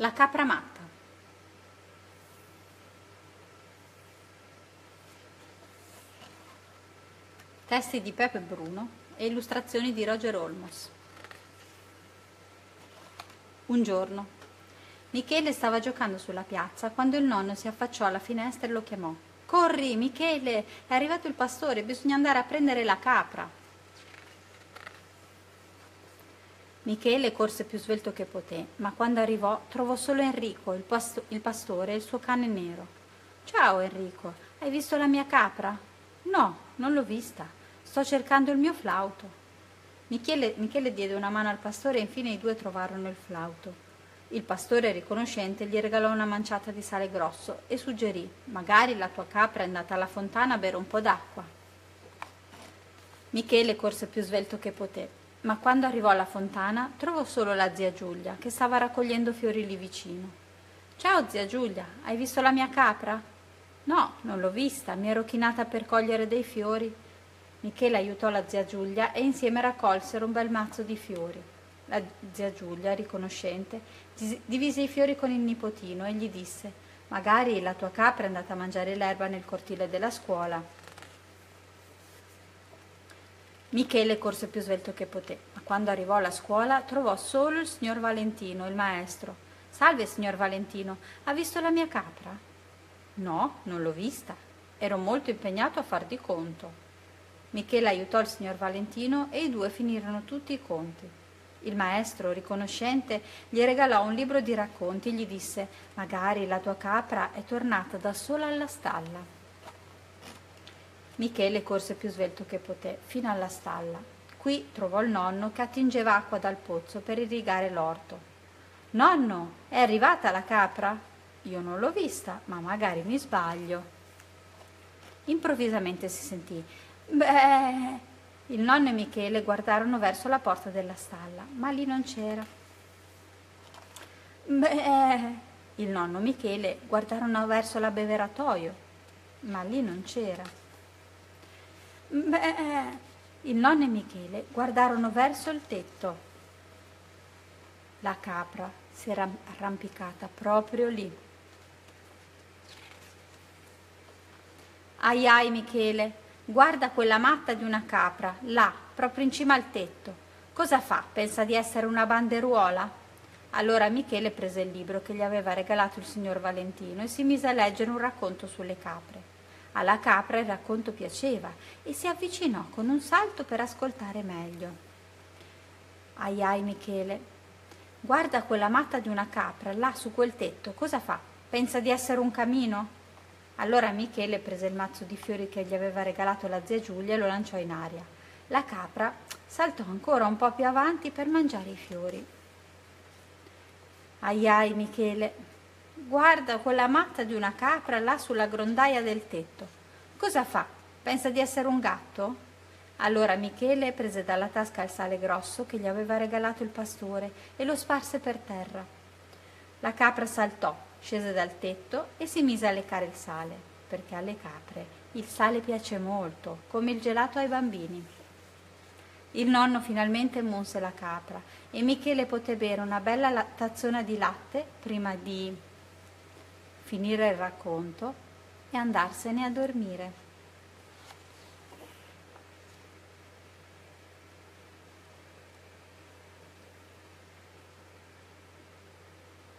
La capra matta. Testi di Peppe Bruno e illustrazioni di Roger Olmos. Un giorno, Michele stava giocando sulla piazza quando il nonno si affacciò alla finestra e lo chiamò. «Corri, Michele, è arrivato il pastore, bisogna andare a prendere la capra». Michele corse più svelto che poté, ma quando arrivò trovò solo Enrico, il pastore e il suo cane nero. «Ciao Enrico, hai visto la mia capra?» «No, non l'ho vista. Sto cercando il mio flauto». Michele diede una mano al pastore e infine i due trovarono il flauto. Il pastore, riconoscente, gli regalò una manciata di sale grosso e suggerì: «Magari la tua capra è andata alla fontana a bere un po' d'acqua». Michele corse più svelto che poté, ma quando arrivò alla fontana trovò solo la zia Giulia, che stava raccogliendo fiori lì vicino. «Ciao zia Giulia, hai visto la mia capra?» «No, non l'ho vista, mi ero chinata per cogliere dei fiori». Michele aiutò la zia Giulia e insieme raccolsero un bel mazzo di fiori. La zia Giulia, riconoscente, divise i fiori con il nipotino e gli disse: «Magari la tua capra è andata a mangiare l'erba nel cortile della scuola». Michele corse più svelto che poté, ma quando arrivò alla scuola trovò solo il signor Valentino, il maestro. «Salve, signor Valentino, ha visto la mia capra?» «No, non l'ho vista. Ero molto impegnato a far di conto». Michele aiutò il signor Valentino e i due finirono tutti i conti. Il maestro, riconoscente, gli regalò un libro di racconti e gli disse: «Magari la tua capra è tornata da sola alla stalla». Michele corse più svelto che poté, fino alla stalla. Qui trovò il nonno che attingeva acqua dal pozzo per irrigare l'orto. «Nonno, è arrivata la capra?» «Io non l'ho vista, ma magari mi sbaglio». Improvvisamente si sentì «Beh!». Il nonno e Michele guardarono verso la porta della stalla, ma lì non c'era. «Beh!». Il nonno e Michele guardarono verso l'abbeveratoio, ma lì non c'era. «Beh!». Il nonno e Michele guardarono verso il tetto. La capra si era arrampicata proprio lì. «Ai ai Michele, guarda quella matta di una capra, là, proprio in cima al tetto. Cosa fa? Pensa di essere una banderuola?» Allora Michele prese il libro che gli aveva regalato il signor Valentino e si mise a leggere un racconto sulle capre. Alla capra il racconto piaceva e si avvicinò con un salto per ascoltare meglio. «Ai ai Michele, guarda quella matta di una capra, là su quel tetto, cosa fa? Pensa di essere un camino?» Allora Michele prese il mazzo di fiori che gli aveva regalato la zia Giulia e lo lanciò in aria. La capra saltò ancora un po' più avanti per mangiare i fiori. «Ai ai Michele, guarda quella matta di una capra là sulla grondaia del tetto. Cosa fa? Pensa di essere un gatto?» Allora Michele prese dalla tasca il sale grosso che gli aveva regalato il pastore e lo sparse per terra. La capra saltò, scese dal tetto e si mise a leccare il sale, perché alle capre il sale piace molto, come il gelato ai bambini. Il nonno finalmente munse la capra e Michele poté bere una bella tazzona di latte prima di finire il racconto e andarsene a dormire.